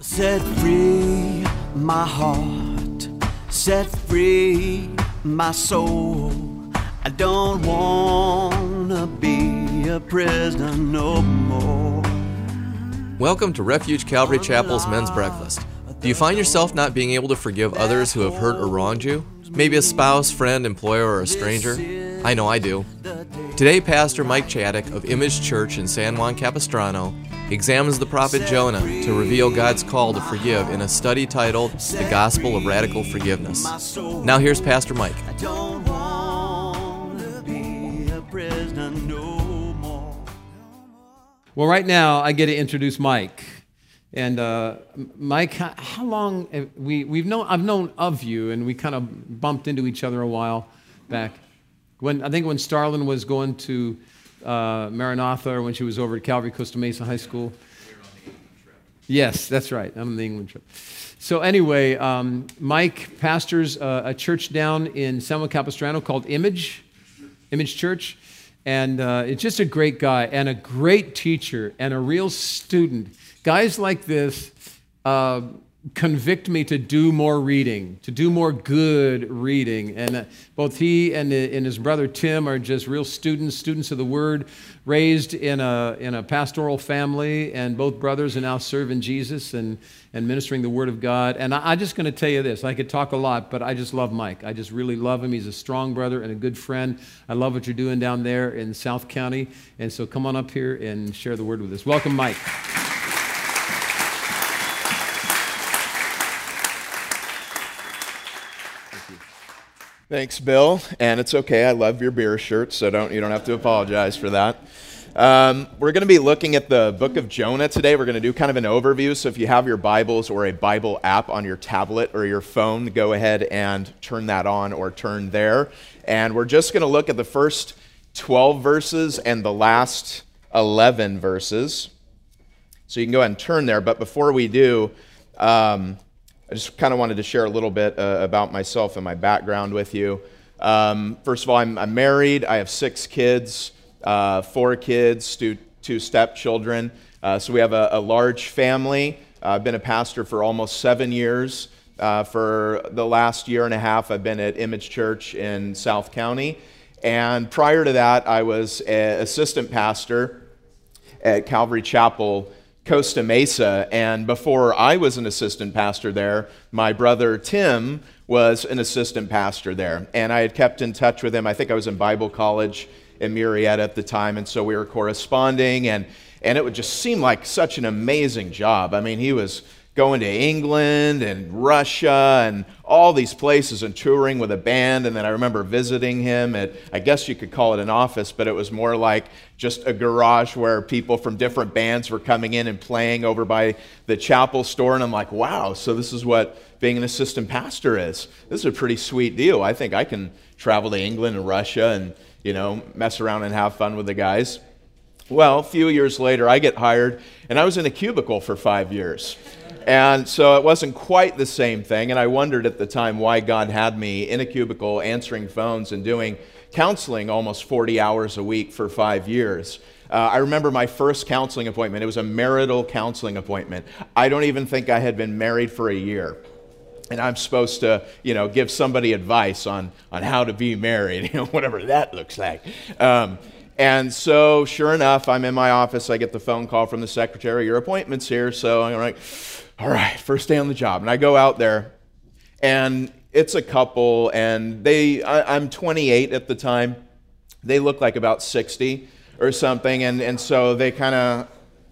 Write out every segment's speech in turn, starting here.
Set free my heart, set free my soul. I don't wanna be a prisoner no more. Welcome to Refuge Calvary Chapel's Men's Breakfast. Do you find yourself not being able to forgive others who have hurt or wronged you? Maybe a spouse, friend, employer, or a stranger? I know I do. Today, Pastor Mike Chaddick of Image Church in San Juan Capistrano examines the prophet Jonah to reveal God's call to forgive in a study titled The Gospel of Radical Forgiveness. Now here's Pastor Mike. I don't wanna be a prisoner no more. Well, right now I get to introduce Mike, and Mike, how long I've known of you, and we kind of bumped into each other a while back. When Starlin was going to Maranatha, or when she was over at Calvary Costa Mesa High School. Yes, that's right. I'm on the England trip. So anyway, Mike pastors a church down in San Juan Capistrano called Image Church. And it's just a great guy and a great teacher and a real student. Guys like this convict me to do more reading, to do more good reading. And both he and his brother Tim are just real students of the Word, raised in a pastoral family, and both brothers are now serving Jesus and ministering the Word of God. And I'm just going to tell you this. I could talk a lot, but I just love Mike. I just really love him. He's a strong brother and a good friend. I love what you're doing down there in South County. And so come on up here and share the Word with us. Welcome, Mike. Thanks, Bill. And it's okay. I love your beer shirt, so you don't have to apologize for that. We're going to be looking at the book of Jonah today. We're going to do kind of an overview. So if you have your Bibles or a Bible app on your tablet or your phone, go ahead and turn that on or turn there. And we're just going to look at the first 12 verses and the last 11 verses. So you can go ahead and turn there. But before we do, I just kind of wanted to share a little bit about myself and my background with you. First of all, I'm married. I have 6 kids, 4 kids, 2 stepchildren. So we have a large family. I've been a pastor for almost 7 years. For the last year and a half, I've been at Image Church in South County. And prior to that, I was an assistant pastor at Calvary Chapel, Costa Mesa, and before I was an assistant pastor there, my brother Tim was an assistant pastor there, and I had kept in touch with him. I think I was in Bible college in Murrieta at the time, and so we were corresponding, and it would just seem like such an amazing job. I mean, he was going to England and Russia and all these places and touring with a band. And then I remember visiting him at, I guess you could call it an office, but it was more like just a garage where people from different bands were coming in and playing over by the chapel store. And I'm like, wow, so this is what being an assistant pastor is. This is a pretty sweet deal. I think I can travel to England and Russia and, mess around and have fun with the guys. Well, a few years later, I get hired, and I was in a cubicle for 5 years. And so it wasn't quite the same thing, and I wondered at the time why God had me in a cubicle answering phones and doing counseling almost 40 hours a week for 5 years. I remember my first counseling appointment. It was a marital counseling appointment. I don't even think I had been married for a year. And I'm supposed to, give somebody advice on how to be married, whatever that looks like. And so, sure enough, I'm in my office. I get the phone call from the secretary, your appointment's here. So I'm like, all right, first day on the job. And I go out there, and it's a couple, and I'm 28 at the time. They look like about 60 or something. And so they kind of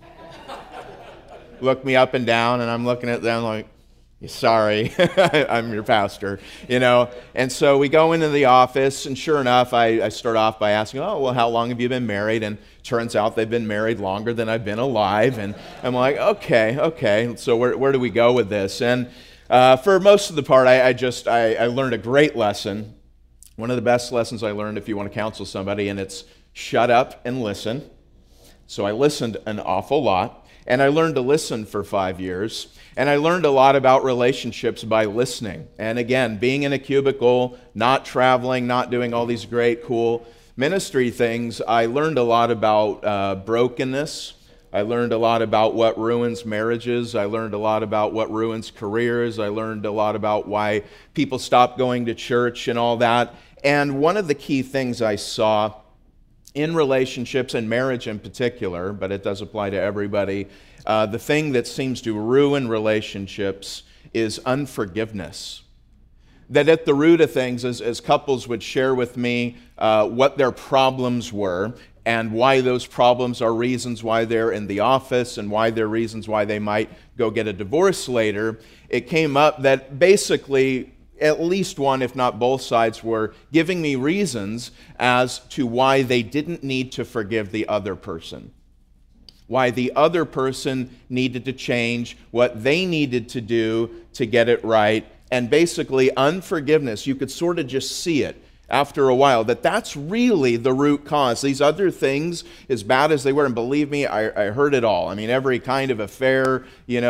look me up and down, and I'm looking at them like, sorry, I'm your pastor, And so we go into the office, and sure enough, I start off by asking, oh, well, how long have you been married? And turns out they've been married longer than I've been alive. And I'm like, okay. So where do we go with this? And for most of the part, I learned a great lesson. One of the best lessons I learned if you want to counsel somebody, and it's shut up and listen. So I listened an awful lot. And I learned to listen for 5 years. And I learned a lot about relationships by listening. And again, being in a cubicle, not traveling, not doing all these great, cool ministry things, I learned a lot about brokenness, I learned a lot about what ruins marriages. I learned a lot about what ruins careers. I learned a lot about why people stop going to church and all that. And one of the key things I saw in relationships and marriage in particular, but it does apply to everybody, the thing that seems to ruin relationships is unforgiveness. That at the root of things, as couples would share with me what their problems were and why those problems are reasons why they're in the office and why they're reasons why they might go get a divorce later, it came up that basically at least one, if not both sides, were giving me reasons as to why they didn't need to forgive the other person. Why the other person needed to change, what they needed to do to get it right. And basically, unforgiveness, you could sort of just see it after a while, that's really the root cause. These other things, as bad as they were, and believe me, I heard it all. I mean, every kind of affair,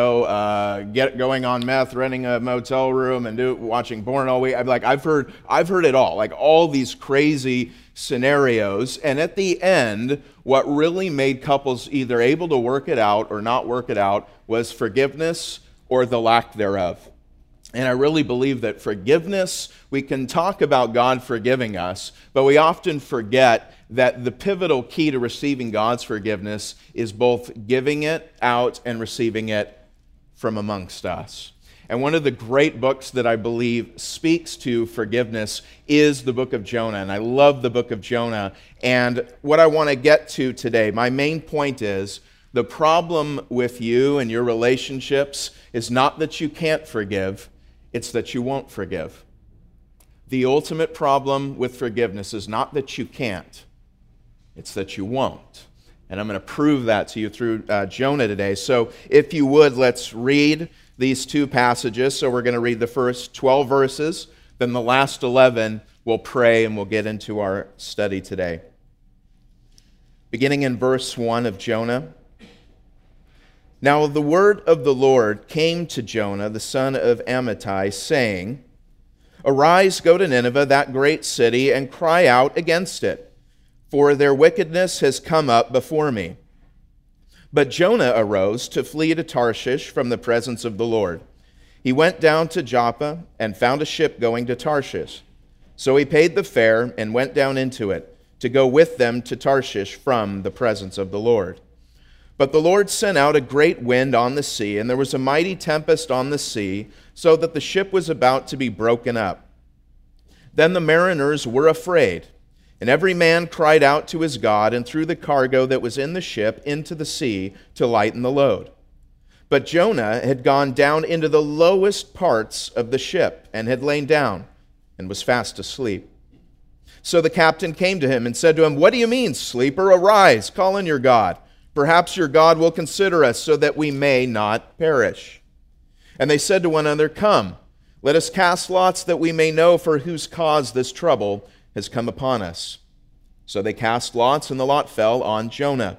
going on meth, renting a motel room, and watching porn all week. I've heard it all, like all these crazy scenarios. And at the end, what really made couples either able to work it out or not work it out was forgiveness or the lack thereof. And I really believe that forgiveness, we can talk about God forgiving us, but we often forget that the pivotal key to receiving God's forgiveness is both giving it out and receiving it from amongst us. And one of the great books that I believe speaks to forgiveness is the book of Jonah. And I love the book of Jonah. And what I want to get to today, my main point is, the problem with you and your relationships is not that you can't forgive, it's that you won't forgive. The ultimate problem with forgiveness is not that you can't, it's that you won't. And I'm going to prove that to you through Jonah today. So if you would, let's read these two passages. So we're going to read the first 12 verses, then the last 11, we'll pray and we'll get into our study today. Beginning in verse 1 of Jonah. Now the word of the Lord came to Jonah, the son of Amittai, saying, Arise, go to Nineveh, that great city, and cry out against it, for their wickedness has come up before me. But Jonah arose to flee to Tarshish from the presence of the Lord. He went down to Joppa and found a ship going to Tarshish. So he paid the fare and went down into it, to go with them to Tarshish from the presence of the Lord. But the Lord sent out a great wind on the sea, and there was a mighty tempest on the sea, so that the ship was about to be broken up. Then the mariners were afraid, and every man cried out to his God, and threw the cargo that was in the ship into the sea to lighten the load. But Jonah had gone down into the lowest parts of the ship, and had lain down, and was fast asleep. So the captain came to him and said to him, What do you mean, sleeper? Arise, call on your God. Perhaps your God will consider us so that we may not perish. And they said to one another, Come, let us cast lots that we may know for whose cause this trouble has come upon us. So they cast lots, and the lot fell on Jonah.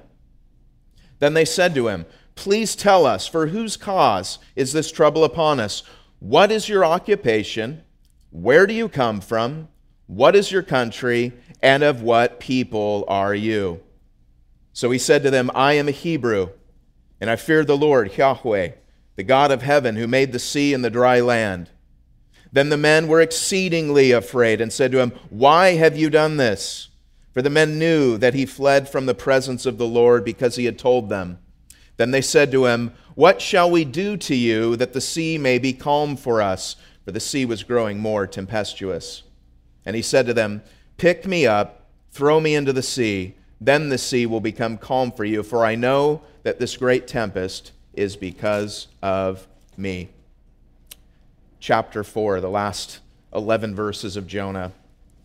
Then they said to him, Please tell us, for whose cause is this trouble upon us? What is your occupation? Where do you come from? What is your country? And of what people are you? So he said to them, I am a Hebrew, and I fear the Lord, Yahweh, the God of heaven, who made the sea and the dry land. Then the men were exceedingly afraid and said to him, Why have you done this? For the men knew that he fled from the presence of the Lord because he had told them. Then they said to him, What shall we do to you that the sea may be calm for us? For the sea was growing more tempestuous. And he said to them, Pick me up, throw me into the sea. Then the sea will become calm for you, for I know that this great tempest is because of me. Chapter 4, the last 11 verses of Jonah.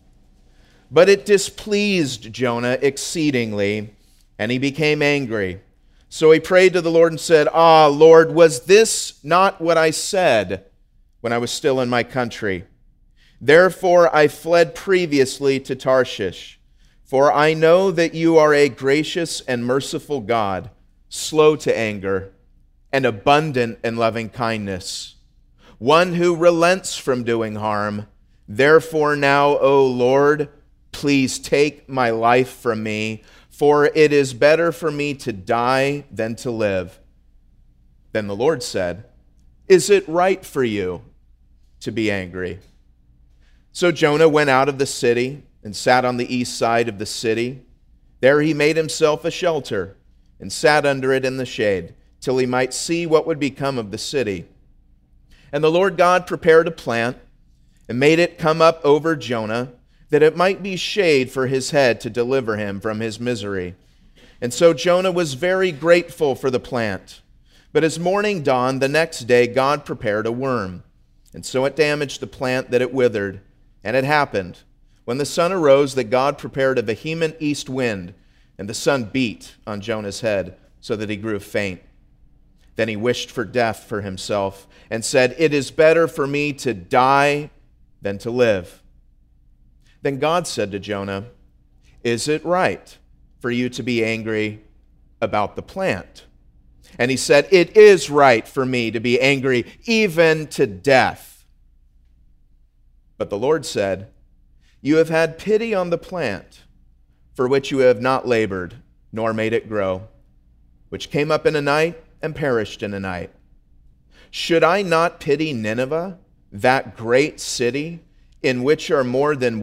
But it displeased Jonah exceedingly, and he became angry. So he prayed to the Lord and said, Lord, was this not what I said when I was still in my country? Therefore I fled previously to Tarshish. For I know that you are a gracious and merciful God, slow to anger, and abundant in loving kindness, one who relents from doing harm. Therefore now, O Lord, please take my life from me, for it is better for me to die than to live." Then the Lord said, "Is it right for you to be angry?" So Jonah went out of the city and sat on the east side of the city. There he made himself a shelter and sat under it in the shade, till he might see what would become of the city. And the Lord God prepared a plant and made it come up over Jonah, that it might be shade for his head to deliver him from his misery. And so Jonah was very grateful for the plant. But as morning dawned the next day, God prepared a worm, and so it damaged the plant that it withered. And it happened, when the sun arose, that God prepared a vehement east wind, and the sun beat on Jonah's head, so that he grew faint. Then he wished for death for himself, and said, "It is better for me to die than to live." Then God said to Jonah, "Is it right for you to be angry about the plant?" And he said, "It is right for me to be angry, even to death." But the Lord said, "You have had pity on the plant, for which you have not labored, nor made it grow, which came up in a night and perished in a night. Should I not pity Nineveh, that great city, in which are more than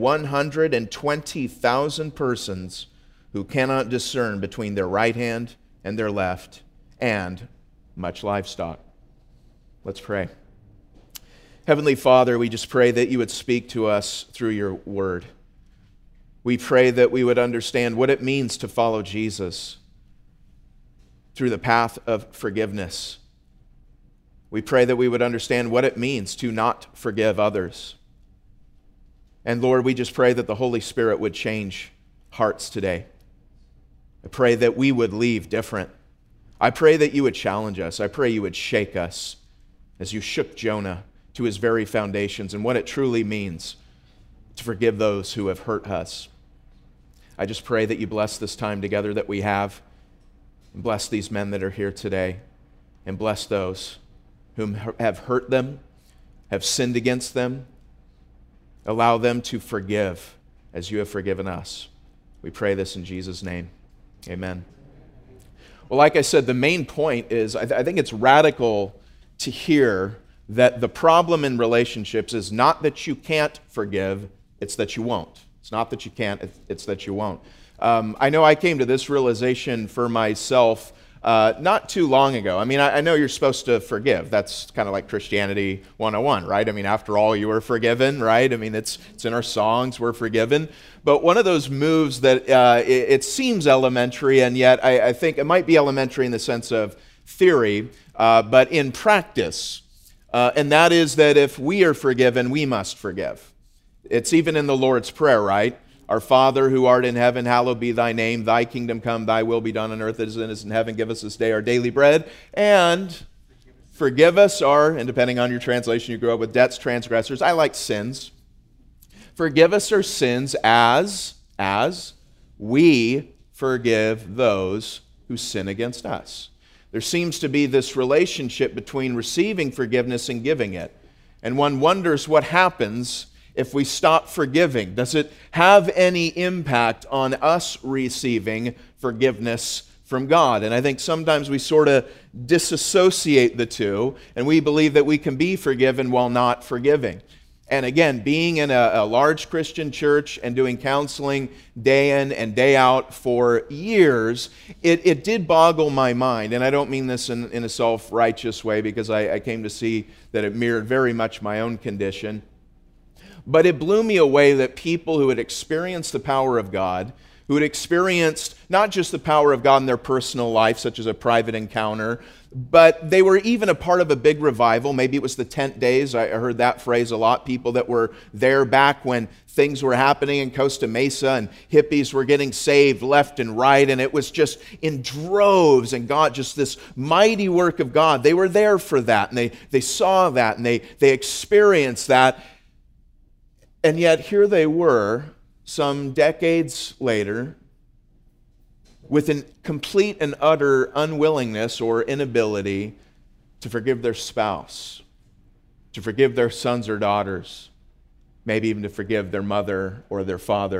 120,000 persons who cannot discern between their right hand and their left, and much livestock?" Let's pray. Heavenly Father, we just pray that you would speak to us through your word. We pray that we would understand what it means to follow Jesus through the path of forgiveness. We pray that we would understand what it means to not forgive others. And Lord, we just pray that the Holy Spirit would change hearts today. I pray that we would leave different. I pray that you would challenge us. I pray you would shake us as you shook Jonah to his very foundations and what it truly means to forgive those who have hurt us. I just pray that you bless this time together that we have, and bless these men that are here today, and bless those whom have hurt them, have sinned against them. Allow them to forgive as you have forgiven us. We pray this in Jesus' name. Amen. Well, like I said, the main point is I think it's radical to hear that the problem in relationships is not that you can't forgive, it's that you won't. It's not that you can't, it's that you won't. I know I came to this realization for myself not too long ago. I mean, I know you're supposed to forgive. That's kind of like Christianity 101, right? I mean, after all, you were forgiven, right? I mean, it's in our songs, we're forgiven. But one of those moves that it seems elementary, and yet I think it might be elementary in the sense of theory, but in practice, and that is that if we are forgiven, we must forgive. It's even in the Lord's Prayer, right? Our Father who art in heaven, hallowed be thy name. Thy kingdom come, thy will be done on earth as it is in heaven. Give us this day our daily bread. And forgive us our, and depending on your translation, you grow up with debts, transgressors. I like sins. Forgive us our sins as we forgive those who sin against us. There seems to be this relationship between receiving forgiveness and giving it. And one wonders what happens if we stop forgiving. Does it have any impact on us receiving forgiveness from God? And I think sometimes we sort of disassociate the two, and we believe that we can be forgiven while not forgiving. And again, being in a large Christian church and doing counseling day in and day out for years, it did boggle my mind. And I don't mean this in a self-righteous way, because I came to see that it mirrored very much my own condition. But it blew me away that people who had experienced the power of God, who had experienced not just the power of God in their personal life, such as a private encounter, but they were even a part of a big revival. Maybe it was the tent days. I heard that phrase a lot. People that were there back when things were happening in Costa Mesa and hippies were getting saved left and right, and it was just in droves, and God, just this mighty work of God. They were there for that, and they saw that, and they experienced that. And yet here they were, some decades later, with a complete and utter unwillingness or inability to forgive their spouse, to forgive their sons or daughters, maybe even to forgive their mother or their father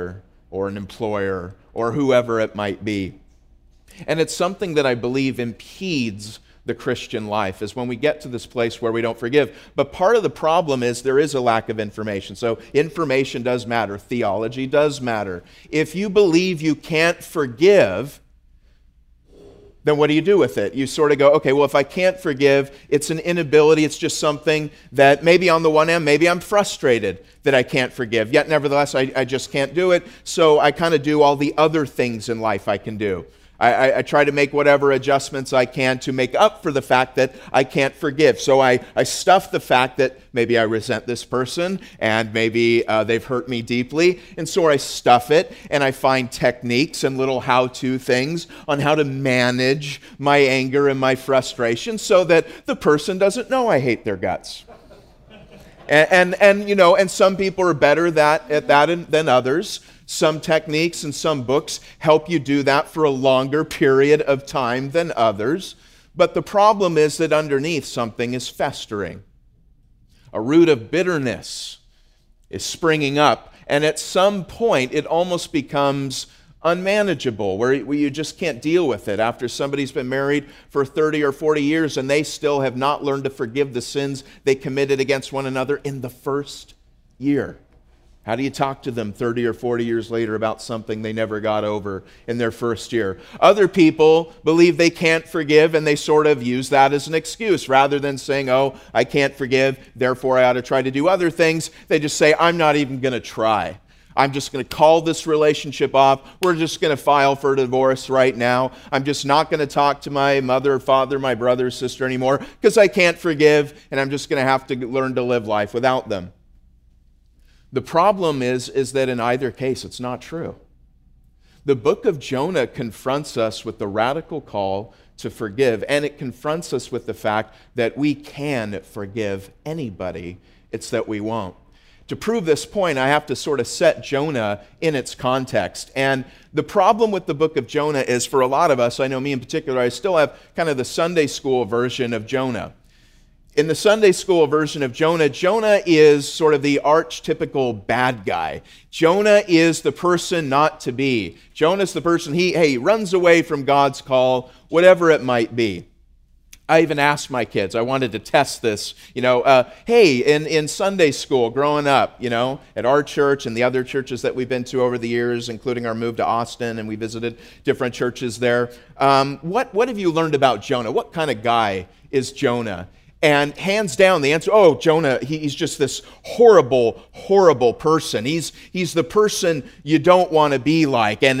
or an employer or whoever it might be. And it's something that I believe impedes the Christian life, is when we get to this place where we don't forgive. But part of the problem is there is a lack of information. So information does matter. Theology does matter. If you believe you can't forgive, then what do you do with it? You sort of go, okay, well, if I can't forgive, it's an inability. It's just something that maybe on the one hand, maybe I'm frustrated that I can't forgive. Yet nevertheless, I just can't do it. So I kind of do all the other things in life I can do. I try to make whatever adjustments I can to make up for the fact that I can't forgive. So I stuff the fact that maybe I resent this person and maybe they've hurt me deeply. And so I stuff it and I find techniques and little how-to things on how to manage my anger and my frustration so that the person doesn't know I hate their guts. And some people are better at that than others. Some techniques and some books help you do that for a longer period of time than others. But the problem is that underneath something is festering. A root of bitterness is springing up. And at some point, it almost becomes unmanageable, where you just can't deal with it. After somebody's been married for 30 or 40 years and they still have not learned to forgive the sins they committed against one another in the first year. How do you talk to them 30 or 40 years later about something they never got over in their first year? Other people believe they can't forgive, and they sort of use that as an excuse. Rather than saying, oh, I can't forgive, therefore I ought to try to do other things, they just say, I'm not even going to try. I'm just going to call this relationship off. We're just going to file for divorce right now. I'm just not going to talk to my mother, father, my brother, sister anymore because I can't forgive, and I'm just going to have to learn to live life without them. The problem is that in either case, it's not true. The book of Jonah confronts us with the radical call to forgive, and it confronts us with the fact that we can forgive anybody. It's that we won't. To prove this point, I have to sort of set Jonah in its context. And the problem with the book of Jonah is, for a lot of us, I know me in particular, I still have kind of the Sunday school version of Jonah. In the Sunday school version of Jonah, Jonah is sort of the archetypical bad guy. Jonah is the person not to be. Jonah's the person, he runs away from God's call, whatever it might be. I even asked my kids, I wanted to test this, in Sunday school growing up, at our church and the other churches that we've been to over the years, including our move to Austin, and we visited different churches there. What have you learned about Jonah? What kind of guy is Jonah? And hands down, the answer, Jonah, he's just this horrible, horrible person. He's the person you don't want to be like. And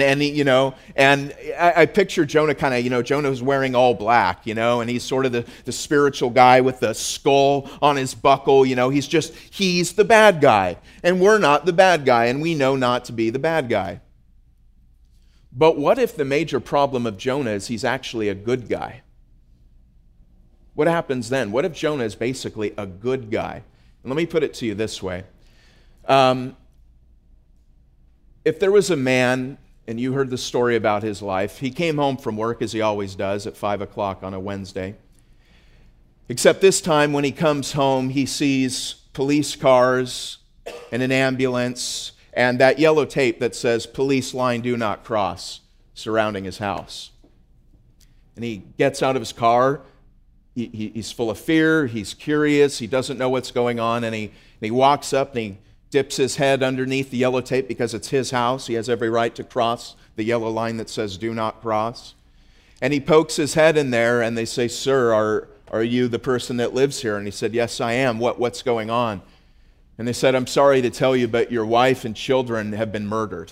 I picture Jonah kind of, Jonah was wearing all black, and he's sort of the spiritual guy with the skull on his buckle, he's the bad guy. And we're not the bad guy, and we know not to be the bad guy. But what if the major problem of Jonah is he's actually a good guy? What happens then? What if Jonah is basically a good guy? And let me put it to you this way. If there was a man, and you heard the story about his life, he came home from work, as he always does, at 5 o'clock on a Wednesday. Except this time, when he comes home, he sees police cars and an ambulance and that yellow tape that says, "Police line do not cross," surrounding his house. And he gets out of his car. He's full of fear, he's curious, he doesn't know what's going on, and he walks up and he dips his head underneath the yellow tape because it's his house. He has every right to cross the yellow line that says "do not cross." And he pokes his head in there and they say, "Sir, are you the person that lives here?" And he said, "Yes, I am. What's going on?" And they said, "I'm sorry to tell you, but your wife and children have been murdered."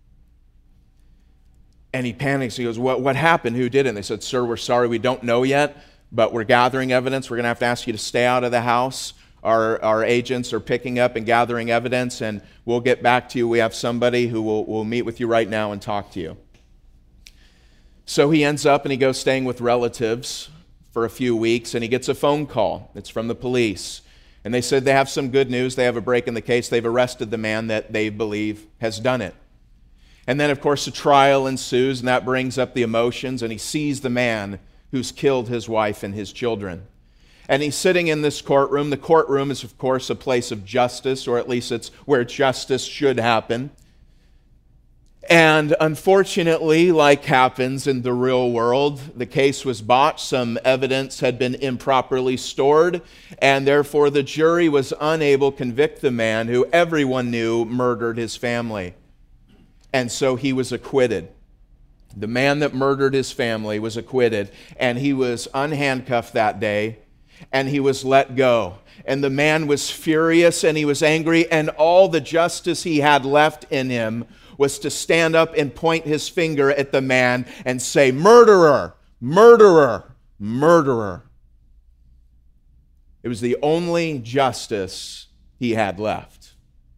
And he panics. He goes, What happened? Who did it? And they said, "Sir, we're sorry, we don't know yet, but we're gathering evidence. We're going to have to ask you to stay out of the house. Our agents are picking up and gathering evidence, and we'll get back to you. We have somebody who will meet with you right now and talk to you." So he ends up and he goes staying with relatives for a few weeks, and he gets a phone call. It's from the police. And they said they have some good news. They have a break in the case. They've arrested the man that they believe has done it. And then, of course, a trial ensues, and that brings up the emotions, and he sees the man who's killed his wife and his children. And he's sitting in this courtroom. The courtroom is, of course, a place of justice, or at least it's where justice should happen. And unfortunately, like happens in the real world, the case was botched. Some evidence had been improperly stored, and therefore the jury was unable to convict the man who everyone knew murdered his family. And so he was acquitted. The man that murdered his family was acquitted, and he was unhandcuffed that day, and he was let go. And the man was furious, and he was angry, and all the justice he had left in him was to stand up and point his finger at the man and say, "Murderer, murderer, murderer." It was the only justice he had left.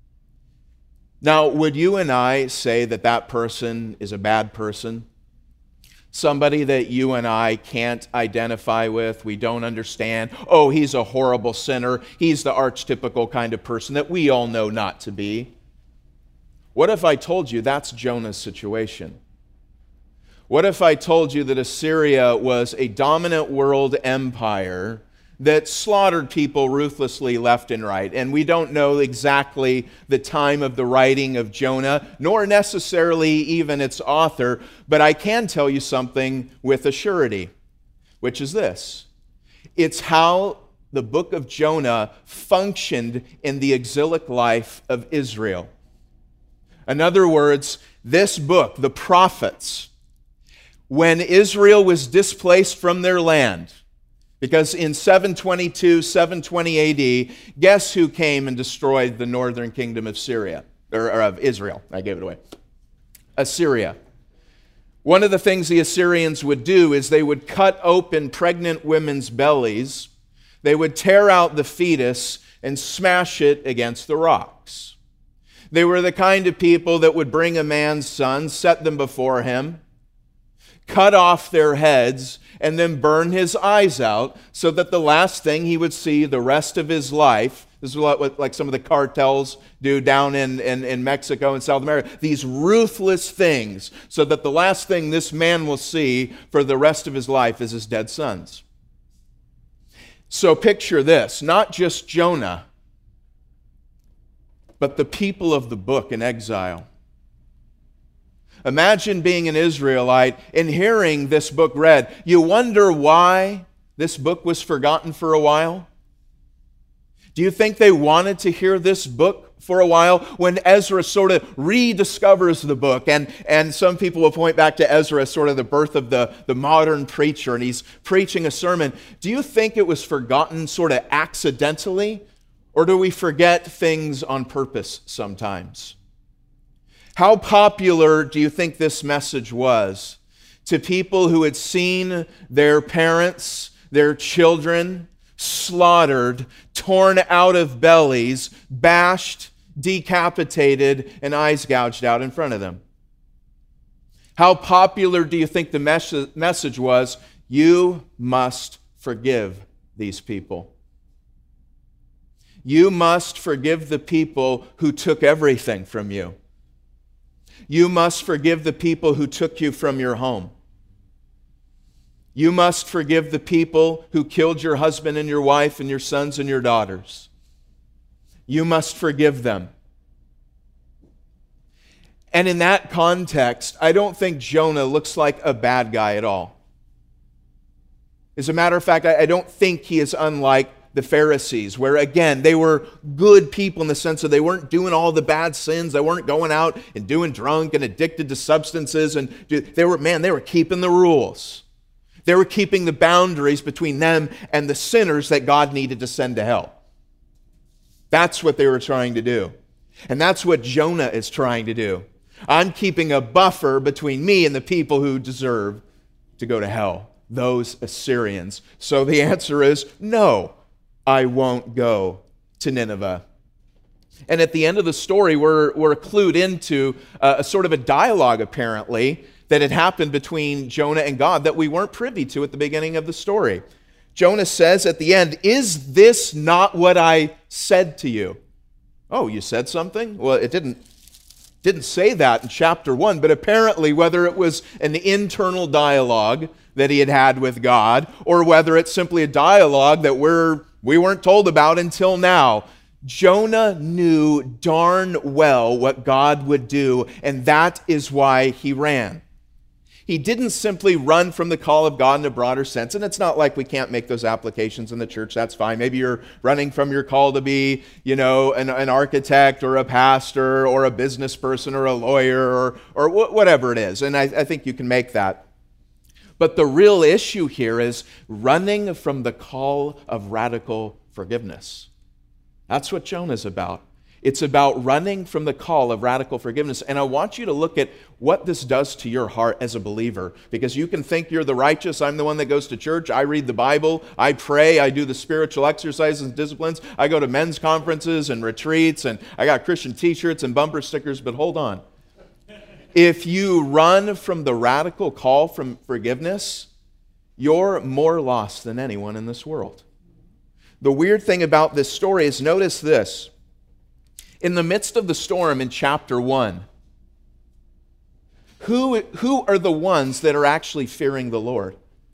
Now, would you and I say that that person is a bad person? Somebody that you and I can't identify with, we don't understand. Oh, he's a horrible sinner. He's the archetypical kind of person that we all know not to be. What if I told you that's Jonah's situation? What if I told you that Assyria was a dominant world empire that slaughtered people ruthlessly left and right? And we don't know exactly the time of the writing of Jonah, nor necessarily even its author, but I can tell you something with a surety, which is this. It's how the book of Jonah functioned in the exilic life of Israel. In other words, this book, the prophets, when Israel was displaced from their land, because in 722, 720 AD, guess who came and destroyed the northern kingdom of Syria, or of Israel? I gave it away. Assyria. One of the things the Assyrians would do is they would cut open pregnant women's bellies, they would tear out the fetus and smash it against the rocks. They were the kind of people that would bring a man's son, set them before him, cut off their heads, and then burn his eyes out so that the last thing he would see the rest of his life, this is what like some of the cartels do down in Mexico and South America, these ruthless things, so that the last thing this man will see for the rest of his life is his dead sons. So picture this, not just Jonah, but the people of the book in exile. Imagine being an Israelite and hearing this book read. You wonder why this book was forgotten for a while? Do you think they wanted to hear this book for a while when Ezra sort of rediscovers the book? And some people will point back to Ezra as sort of the birth of the modern preacher, and he's preaching a sermon. Do you think it was forgotten sort of accidentally? Or do we forget things on purpose sometimes? How popular do you think this message was to people who had seen their parents, their children slaughtered, torn out of bellies, bashed, decapitated, and eyes gouged out in front of them? How popular do you think the message was? You must forgive these people. You must forgive the people who took everything from you. You must forgive the people who took you from your home. You must forgive the people who killed your husband and your wife and your sons and your daughters. You must forgive them. And in that context, I don't think Jonah looks like a bad guy at all. As a matter of fact, I don't think he is unlike the Pharisees, where again, they were good people in the sense that they weren't doing all the bad sins. They weren't going out and doing drunk and addicted to substances. And they were keeping the rules. They were keeping the boundaries between them and the sinners that God needed to send to hell. That's what they were trying to do. And that's what Jonah is trying to do. I'm keeping a buffer between me and the people who deserve to go to hell, those Assyrians. So the answer is no. I won't go to Nineveh. And at the end of the story, we're clued into a sort of a dialogue, apparently, that had happened between Jonah and God that we weren't privy to at the beginning of the story. Jonah says at the end, "Is this not what I said to you?" Oh, you said something? Well, it didn't say that in chapter 1, but apparently whether it was an internal dialogue that he had with God, or whether it's simply a dialogue that we weren't told about until now, Jonah knew darn well what God would do, and that is why he ran. He didn't simply run from the call of God in a broader sense, and it's not like we can't make those applications in the church. That's fine. Maybe you're running from your call to be, an architect or a pastor or a business person or a lawyer or whatever it is, and I think you can make that. But the real issue here is running from the call of radical forgiveness. That's what Jonah's about. It's about running from the call of radical forgiveness. And I want you to look at what this does to your heart as a believer, because you can think you're the righteous. I'm the one that goes to church. I read the Bible. I pray. I do the spiritual exercises and disciplines. I go to men's conferences and retreats, and I got Christian t-shirts and bumper stickers. But hold on. If you run from the radical call from forgiveness, you're more lost than anyone in this world. The weird thing about this story is, notice this. In the midst of the storm in chapter 1, who are the ones that are actually fearing the Lord?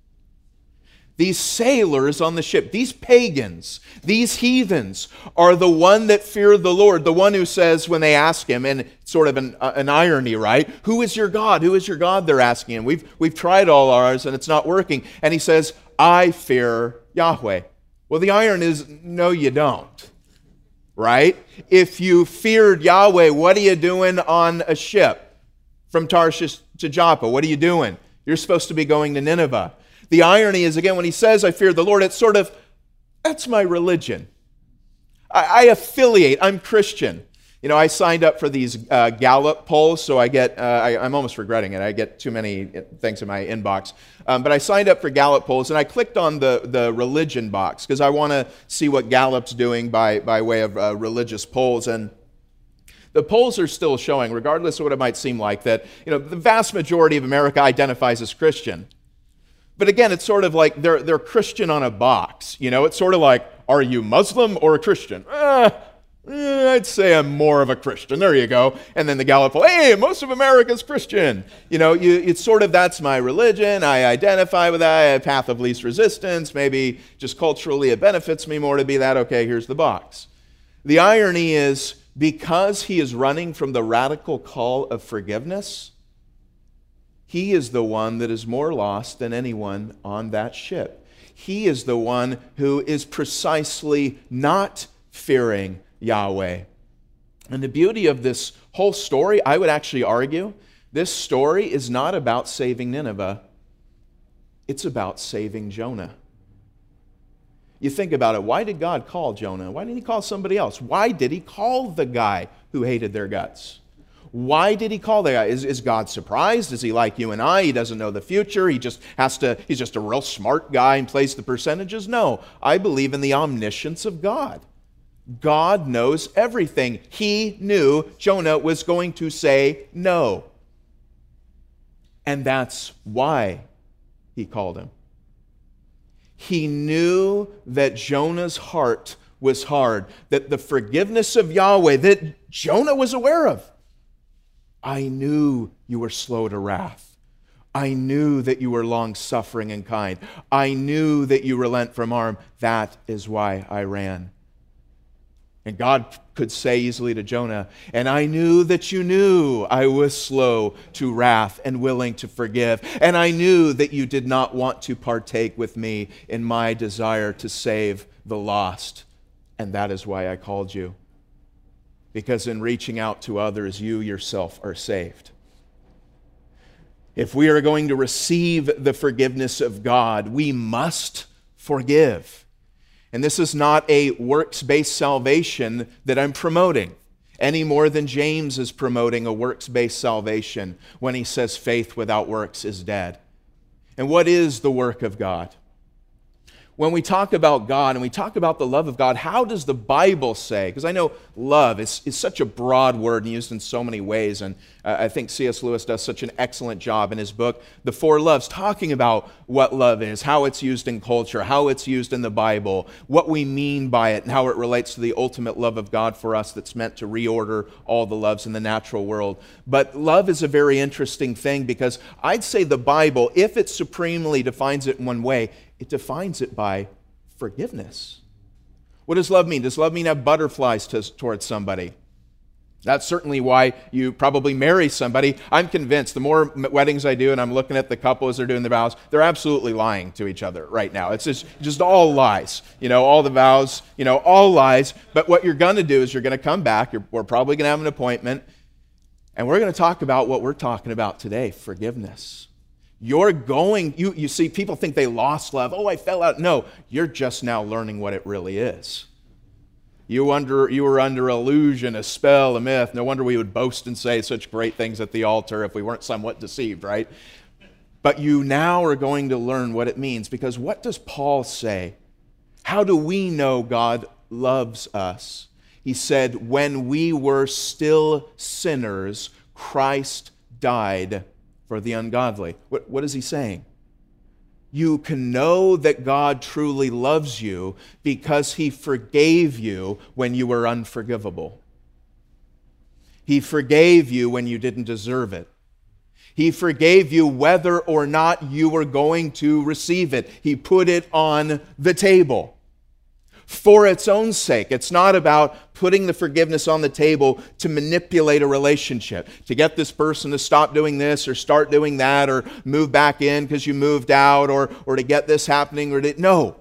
These sailors on the ship, these pagans, these heathens are the one that fear the Lord. The one who says when they ask him, and it's sort of an irony, right? Who is your God? Who is your God? They're asking him. We've tried all ours and it's not working. And he says, I fear Yahweh. Well, the irony is, no, you don't. Right? If you feared Yahweh, what are you doing on a ship from Tarshish to Joppa? What are you doing? You're supposed to be going to Nineveh. The irony is, again, when he says, I fear the Lord, it's sort of, that's my religion. I affiliate, I'm Christian. I signed up for these Gallup polls, so I get, I'm almost regretting it. I get too many things in my inbox. But I signed up for Gallup polls, and I clicked on the religion box because I want to see what Gallup's doing by way of religious polls. And the polls are still showing, regardless of what it might seem like, that the vast majority of America identifies as Christian. But again, it's sort of like they're Christian on a box. It's sort of like, are you Muslim or a Christian? I'd say I'm more of a Christian. There you go. And then the Gallup poll, hey, most of America's Christian. It's sort of, that's my religion. I identify with that. I have path of least resistance. Maybe just culturally it benefits me more to be that. Okay, here's the box. The irony is, because he is running from the radical call of forgiveness, he is the one that is more lost than anyone on that ship. He is the one who is precisely not fearing Yahweh. And the beauty of this whole story, I would actually argue, this story is not about saving Nineveh. It's about saving Jonah. You think about it. Why did God call Jonah? Why didn't he call somebody else? Why did he call the guy who hated their guts? Why did he call the guy? Is God surprised? Is he like you and I? He doesn't know the future. He's just a real smart guy and plays the percentages? No, I believe in the omniscience of God. God knows everything. He knew Jonah was going to say no. And that's why he called him. He knew that Jonah's heart was hard, that the forgiveness of Yahweh that Jonah was aware of. I knew you were slow to wrath. I knew that you were long-suffering and kind. I knew that you relent from harm. That is why I ran. And God could say easily to Jonah, and I knew that you knew I was slow to wrath and willing to forgive. And I knew that you did not want to partake with me in my desire to save the lost. And that is why I called you. Because in reaching out to others, you yourself are saved. If we are going to receive the forgiveness of God, we must forgive. And this is not a works-based salvation that I'm promoting, any more than James is promoting a works-based salvation when he says faith without works is dead. And what is the work of God? When we talk about God and we talk about the love of God, how does the Bible say? Because I know love is such a broad word and used in so many ways, and I think C.S. Lewis does such an excellent job in his book, The Four Loves, talking about what love is, how it's used in culture, how it's used in the Bible, what we mean by it, and how it relates to the ultimate love of God for us that's meant to reorder all the loves in the natural world. But love is a very interesting thing because I'd say the Bible, if it supremely defines it in one way, it defines it by forgiveness. What does love mean? Does love mean have butterflies towards somebody? That's certainly why you probably marry somebody. I'm convinced the more weddings I do and I'm looking at the couple as they're doing the vows, they're absolutely lying to each other right now. It's just all lies. All the vows, all lies. But what you're going to do is you're going to come back. We're probably going to have an appointment. And we're going to talk about what we're talking about today, forgiveness. You see, people think they lost love. Oh, I fell out. No, you're just now learning what it really is. You were under illusion, a spell, a myth. No wonder we would boast and say such great things at the altar if we weren't somewhat deceived, right? But you now are going to learn what it means, because what does Paul say? How do we know God loves us? He said, when we were still sinners, Christ died for the ungodly. What is he saying? You can know that God truly loves you because he forgave you when you were unforgivable. He forgave you when you didn't deserve it. He forgave you whether or not you were going to receive it. He put it on the table for its own sake. It's not about putting the forgiveness on the table to manipulate a relationship, to get this person to stop doing this or start doing that or move back in because you moved out or to get this happening. No.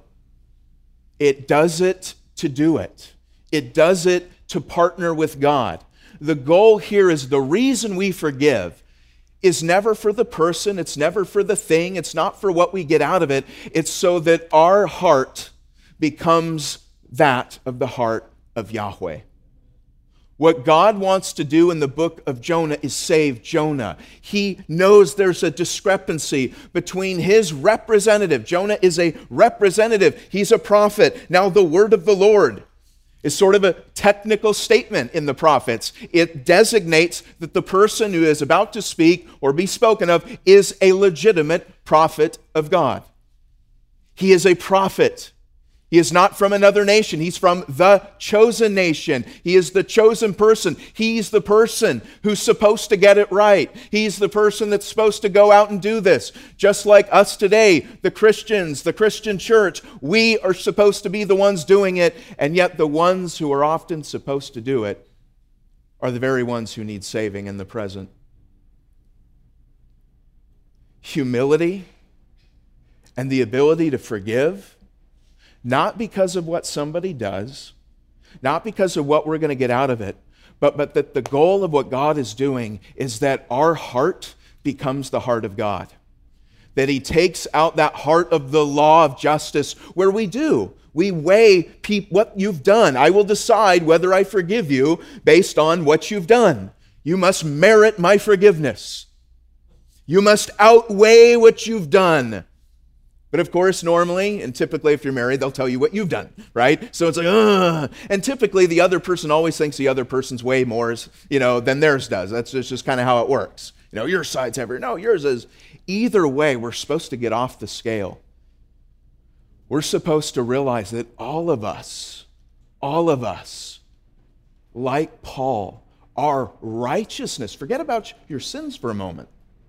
It does it to do it. It does it to partner with God. The goal here is the reason we forgive is never for the person, it's never for the thing, it's not for what we get out of it. It's so that our heart becomes that of the heart of Yahweh. What God wants to do in the book of Jonah is save Jonah. He knows there's a discrepancy between his representative. Jonah is a representative. He's a prophet. Now, the word of the Lord is sort of a technical statement in the prophets. It designates that the person who is about to speak or be spoken of is a legitimate prophet of God. He is a prophet. He is not from another nation. He's from the chosen nation. He is the chosen person. He's the person who's supposed to get it right. He's the person that's supposed to go out and do this. Just like us today, the Christians, the Christian church, we are supposed to be the ones doing it, and yet the ones who are often supposed to do it are the very ones who need saving in the present. Humility and the ability to forgive, not because of what somebody does, not because of what we're going to get out of it, but that the goal of what God is doing is that our heart becomes the heart of God. That he takes out that heart of the law of justice where we weigh what you've done. I will decide whether I forgive you based on what you've done. You must merit my forgiveness. You must outweigh what you've done. But of course, normally, and typically if you're married, they'll tell you what you've done, right? So it's like, ugh. And typically the other person always thinks the other person's way more, than theirs does. That's just kind of how it works. Your side's heavier. No, yours is. Either way, we're supposed to get off the scale. We're supposed to realize that all of us, like Paul, our righteousness, forget about your sins for a moment.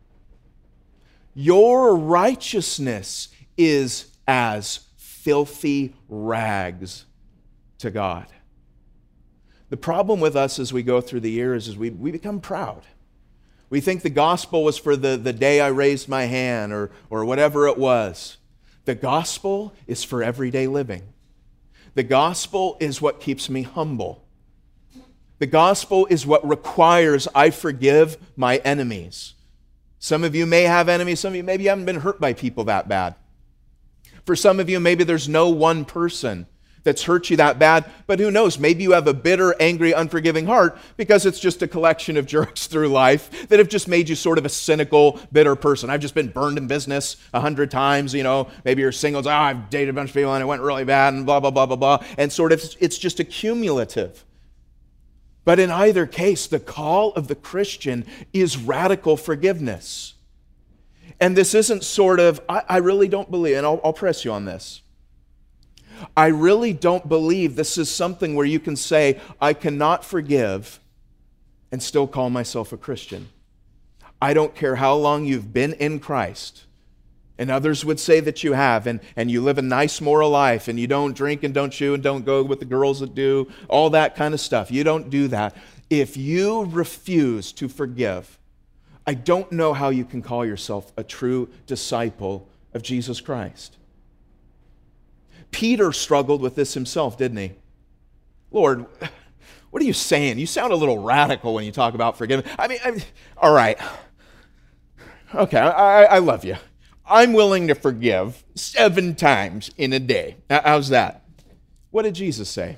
Your righteousness is as filthy rags to God. The problem with us as we go through the years is we become proud. We think the gospel was for the day I raised my hand or whatever it was. The gospel is for everyday living. The gospel is what keeps me humble. The gospel is what requires I forgive my enemies. Some of you may have enemies. Some of you maybe haven't been hurt by people that bad. For some of you, maybe there's no one person that's hurt you that bad, but who knows? Maybe you have a bitter, angry, unforgiving heart because it's just a collection of jerks through life that have just made you sort of a cynical, bitter person. I've just been burned in business 100 times, maybe you're single, I've dated a bunch of people and it went really bad and blah, blah, blah, blah, blah. And sort of, it's just accumulative. But in either case, the call of the Christian is radical forgiveness. And this isn't sort of, I really don't believe, and I'll press you on this. I really don't believe this is something where you can say, I cannot forgive and still call myself a Christian. I don't care how long you've been in Christ. And others would say that you have, and you live a nice moral life, and you don't drink and don't chew and don't go with the girls that do, all that kind of stuff. You don't do that. If you refuse to forgive, I don't know how you can call yourself a true disciple of Jesus Christ. Peter struggled with this himself, didn't he? Lord, what are you saying? You sound a little radical when you talk about forgiveness. All right. Okay, I love you. I'm willing to forgive 7 times in a day. How's that? What did Jesus say?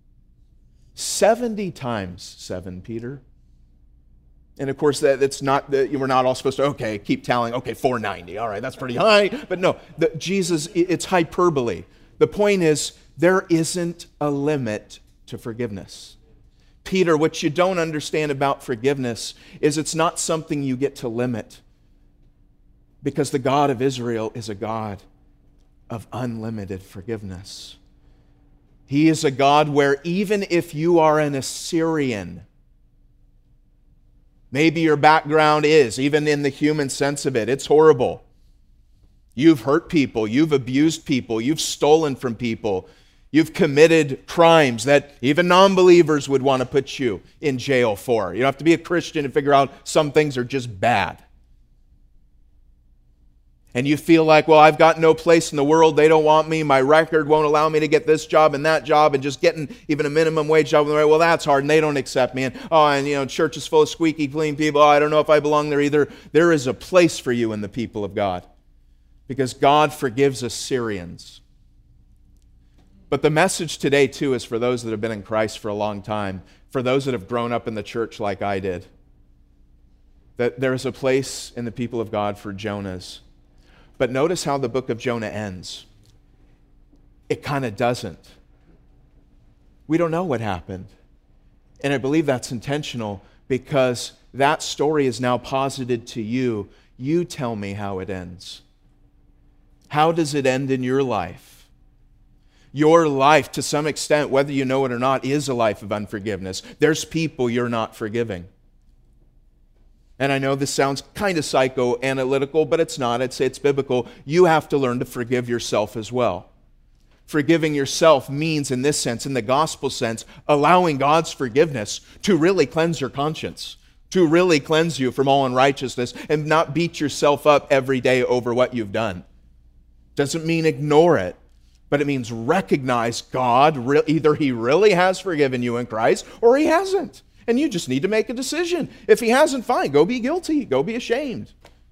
70 times 7, Peter. And of course, that's not that we're not all supposed to, keep tallying, 490. All right, that's pretty high. But no, Jesus, it's hyperbole. The point is, there isn't a limit to forgiveness. Peter, what you don't understand about forgiveness is it's not something you get to limit. Because the God of Israel is a God of unlimited forgiveness. He is a God where even if you are an Assyrian, maybe your background is, even in the human sense of it, it's horrible. You've hurt people, you've abused people, you've stolen from people, you've committed crimes that even non-believers would want to put you in jail for. You don't have to be a Christian to figure out some things are just bad. And you feel like, well, I've got no place in the world. They don't want me. My record won't allow me to get this job and that job, and just getting even a minimum wage job. Well, that's hard, and they don't accept me. And church is full of squeaky clean people. I don't know if I belong there either. There is a place for you in the people of God, because God forgives Assyrians. But the message today, too, is for those that have been in Christ for a long time, for those that have grown up in the church like I did, that there is a place in the people of God for Jonahs. But notice how the book of Jonah ends. It kind of doesn't. We don't know what happened. And I believe that's intentional, because that story is now posited to you. You tell me how it ends. How does it end in your life? Your life, to some extent, whether you know it or not, is a life of unforgiveness. There's people you're not forgiving. And I know this sounds kind of psychoanalytical, but it's not. I'd say it's biblical. You have to learn to forgive yourself as well. Forgiving yourself means, in this sense, in the gospel sense, allowing God's forgiveness to really cleanse your conscience, to really cleanse you from all unrighteousness, and not beat yourself up every day over what you've done. Doesn't mean ignore it, but it means recognize God. Either He really has forgiven you in Christ, or He hasn't. And you just need to make a decision. If He hasn't, fine, go be guilty, go be ashamed.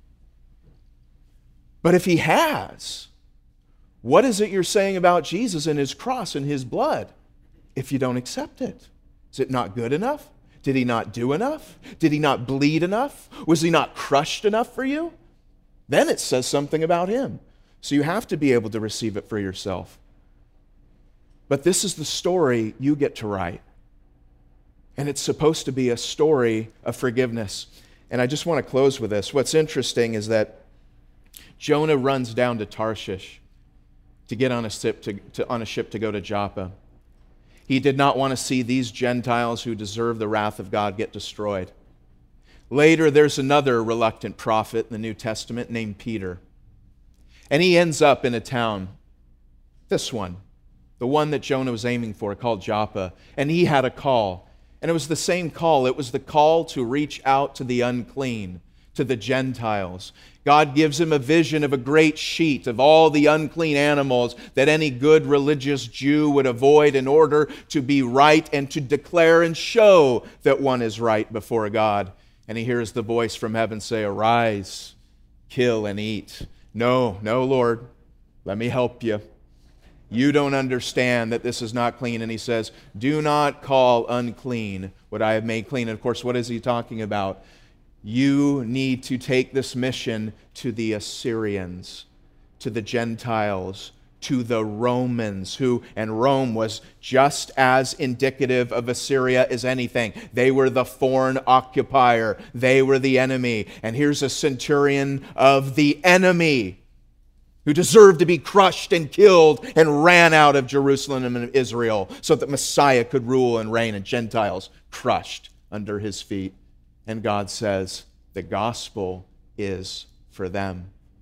But if He has, what is it you're saying about Jesus and His cross and His blood if you don't accept it? Is it not good enough? Did He not do enough? Did He not bleed enough? Was He not crushed enough for you? Then it says something about Him. So you have to be able to receive it for yourself. But this is the story you get to write. And it's supposed to be a story of forgiveness. And I just want to close with this. What's interesting is that Jonah runs down to Tarshish to get on a ship to go to Joppa. He did not want to see these Gentiles who deserve the wrath of God get destroyed. Later, there's another reluctant prophet in the New Testament named Peter. And he ends up in a town, this one, the one that Jonah was aiming for, called Joppa. And he had a call. And it was the same call. It was the call to reach out to the unclean, to the Gentiles. God gives him a vision of a great sheet of all the unclean animals that any good religious Jew would avoid in order to be right and to declare and show that one is right before God. And he hears the voice from heaven say, "Arise, kill and eat." No, Lord, let me help you. You don't understand that this is not clean. And he says, do not call unclean what I have made clean. And of course, what is he talking about? You need to take this mission to the Assyrians, to the Gentiles, to the Romans, and Rome was just as indicative of Assyria as anything. They were the foreign occupier. They were the enemy. And here's a centurion of the enemy who deserved to be crushed and killed and ran out of Jerusalem and Israel so that Messiah could rule and reign, and Gentiles crushed under his feet. And God says, the gospel is for them.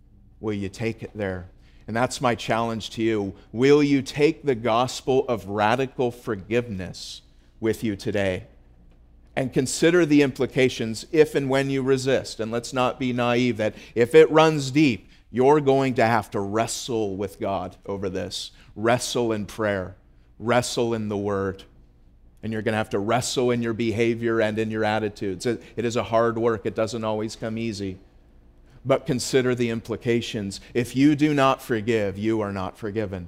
Will you take it there? And that's my challenge to you. Will you take the gospel of radical forgiveness with you today? And consider the implications if and when you resist. And let's not be naive that if it runs deep, you're going to have to wrestle with God over this. Wrestle in prayer. Wrestle in the Word. And you're going to have to wrestle in your behavior and in your attitudes. It is a hard work. It doesn't always come easy. But consider the implications. If you do not forgive, you are not forgiven.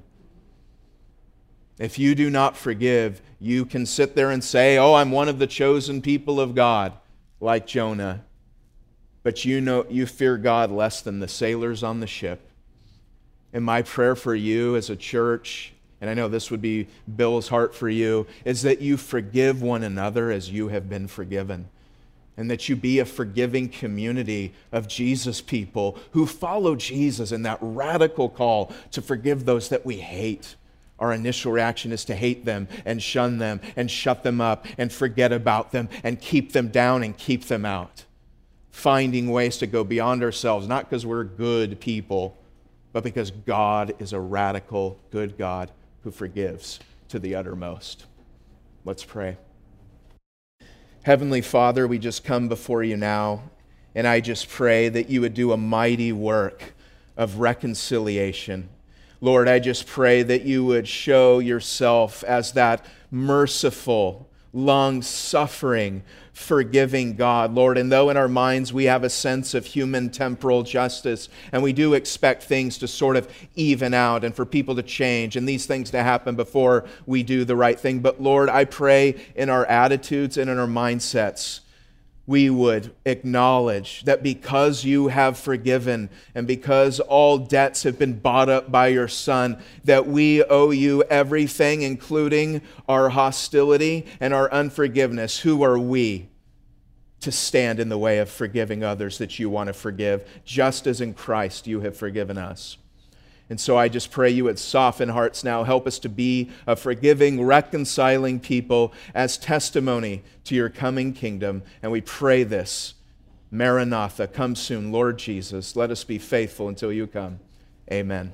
If you do not forgive, you can sit there and say, oh, I'm one of the chosen people of God, like Jonah. But you know you fear God less than the sailors on the ship. And my prayer for you as a church, and I know this would be Bill's heart for you, is that you forgive one another as you have been forgiven. And that you be a forgiving community of Jesus people who follow Jesus in that radical call to forgive those that we hate. Our initial reaction is to hate them and shun them and shut them up and forget about them and keep them down and keep them out. Finding ways to go beyond ourselves, not because we're good people, but because God is a radical, good God who forgives to the uttermost. Let's pray. Heavenly Father, we just come before you now, and I just pray that you would do a mighty work of reconciliation. Lord, I just pray that you would show yourself as that merciful, long-suffering, forgiving God, Lord. And though in our minds we have a sense of human temporal justice, and we do expect things to sort of even out and for people to change and these things to happen before we do the right thing, but Lord, I pray in our attitudes and in our mindsets, we would acknowledge that because you have forgiven and because all debts have been bought up by your Son, that we owe you everything, including our hostility and our unforgiveness. Who are we to stand in the way of forgiving others that you want to forgive, just as in Christ you have forgiven us? And so I just pray you would soften hearts now. Help us to be a forgiving, reconciling people as testimony to your coming kingdom. And we pray this. Maranatha, come soon, Lord Jesus. Let us be faithful until you come. Amen.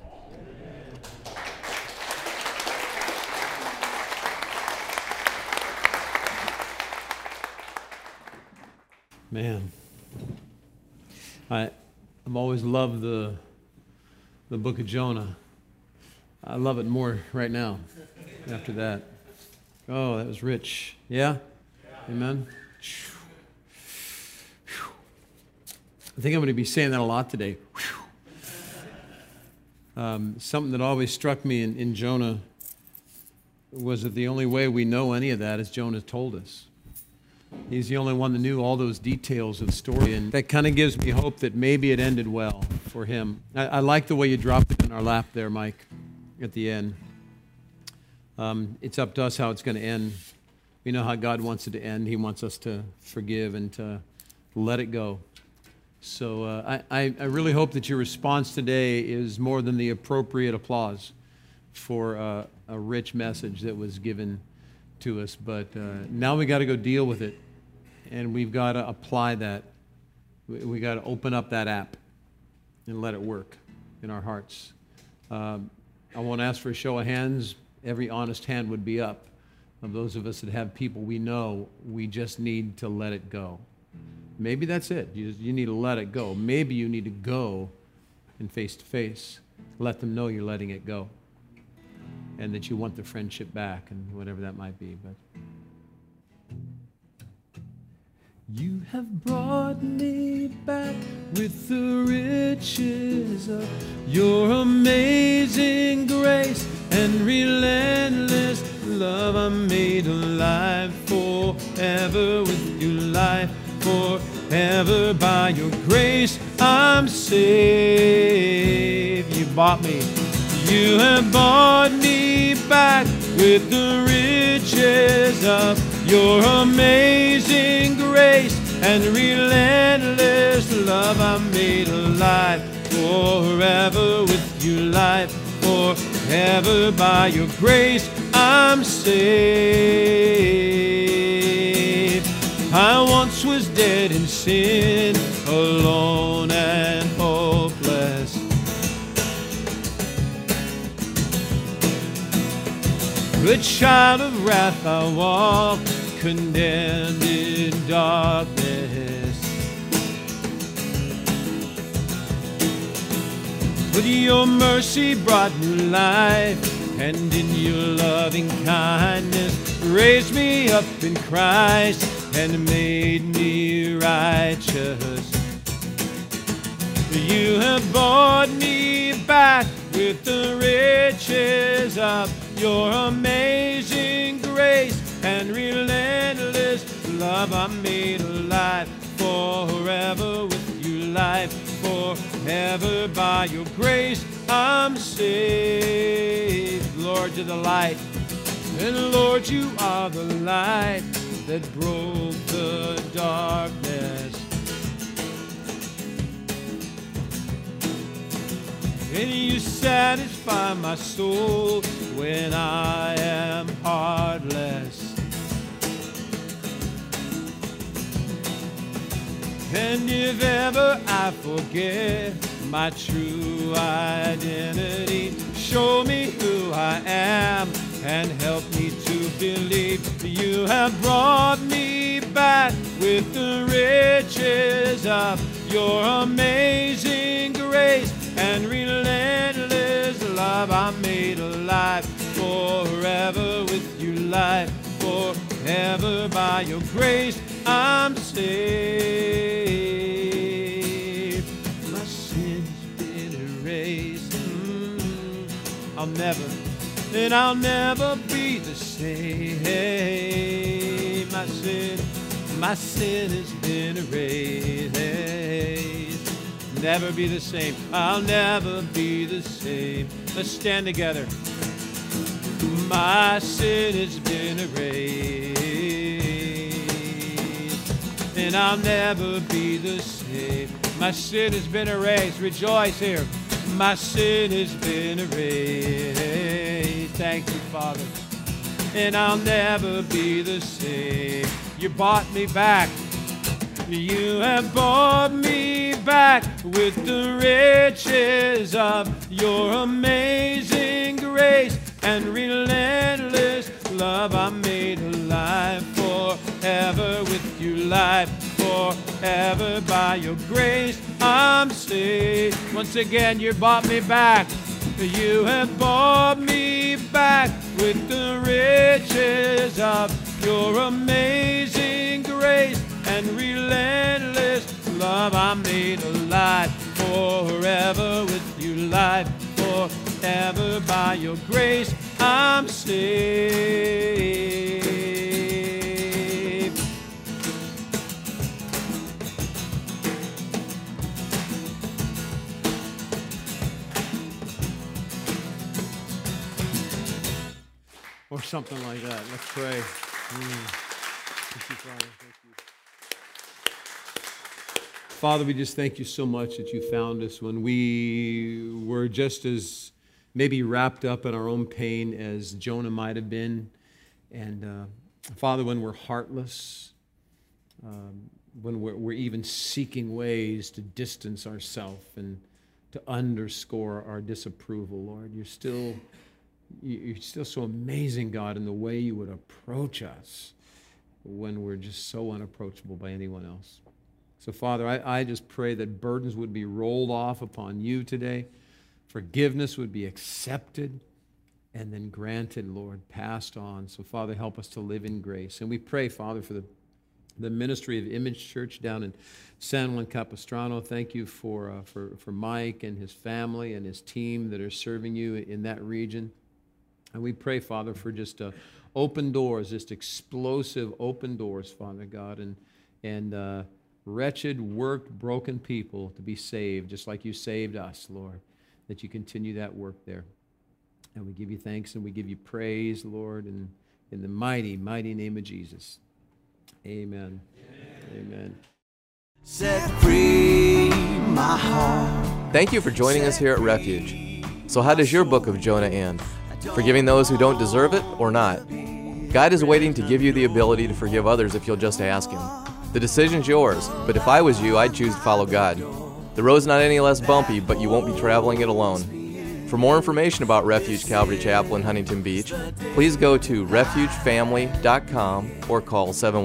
Man, I've always loved the book of Jonah. I love it more right now after that. Oh, that was rich. Yeah? Amen? I think I'm going to be saying that a lot today. Something that always struck me in Jonah was that the only way we know any of that is Jonah told us. He's the only one that knew all those details of the story, and that kind of gives me hope that maybe it ended well for him. I like the way you dropped it in our lap there, Mike, at the end. It's up to us how it's going to end. We know how God wants it to end. He wants us to forgive and to let it go. So I really hope that your response today is more than the appropriate applause for a rich message that was given to us, but now we got to go deal with it, and we've got to apply that. We got to open up that app and let it work in our hearts. I won't ask for a show of hands. Every honest hand would be up of those of us that have people we know. We just need to let it go. Maybe that's it. You need to let it go. Maybe you need to go and face to face. Let them know you're letting it go, and that you want the friendship back, and whatever that might be. But you have brought me back with the riches of your amazing grace and relentless love. I'm made alive forever with you, life forever. By your grace I'm saved. You bought me. You have bought me back with the riches of your amazing grace and relentless love. I'm made alive forever with you, life forever. By your grace I'm saved. I once was dead in sin, alone and hopeless, A child of wrath I walk, condemned in darkness. But your mercy brought new life, and in your loving kindness raised me up in Christ and made me righteous. You have bought me back with the riches of your amazing grace and relentless love. I'm made alive forever with you, life forever by your grace. I'm saved. Lord, you're the light, and Lord, you are the light that broke the darkness. And you satisfy my soul when I am heartless. And if ever I forget my true identity, show me who I am and help me to believe you have brought me back with the riches of your amazing grace and relentless love. I'm made alive forever with you, life forever by your grace. I'm saved. My sin's been erased. I'll never be the same. My sin has been erased. Never be the same. I'll never be the same. Let's stand together. My sin has been erased, and I'll never be the same. My sin has been erased. Rejoice here. My sin has been erased. Thank you, Father. And I'll never be the same. You bought me back. You have bought me back with the riches of your amazing grace and relentless love. I'm made alive forever with you, life forever by your grace. I'm saved. Once again, you bought me back. You have bought me back with the riches of your amazing grace and relentless love. I'm made alive forever with you, life forever by your grace. I'm saved. Or something like that. Let's pray. Thank you, Father. Thank you. Father, we just thank you so much that you found us when we were just as maybe wrapped up in our own pain as Jonah might have been. And Father, when we're heartless, when we're even seeking ways to distance ourselves and to underscore our disapproval, Lord, you're still so amazing, God, in the way you would approach us when we're just so unapproachable by anyone else. So, Father, I just pray that burdens would be rolled off upon you today, forgiveness would be accepted, and then granted, Lord, passed on. So, Father, help us to live in grace. And we pray, Father, for the ministry of Image Church down in San Juan Capistrano. Thank you for Mike and his family and his team that are serving you in that region. And we pray, Father, for just open doors, just explosive open doors, Father God, and wretched, worked, broken people to be saved, just like you saved us, Lord, that you continue that work there. And we give you thanks and we give you praise, Lord, in the mighty, mighty name of Jesus. Amen. Amen. Set free my heart. Thank you for joining us here at Refuge. So how does your book of Jonah end? Forgiving those who don't deserve it or not? God is waiting to give you the ability to forgive others if you'll just ask Him. The decision's yours, but if I was you, I'd choose to follow God. The road's not any less bumpy, but you won't be traveling it alone. For more information about Refuge Calvary Chapel in Huntington Beach, please go to refugefamily.com or call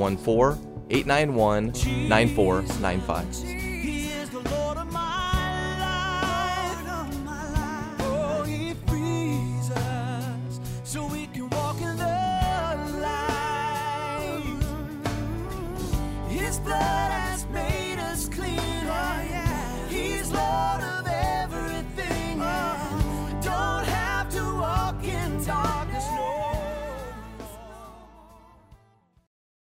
714-891-9495. He is the Lord of my life. Oh, He frees us so we can walk in the light. His blood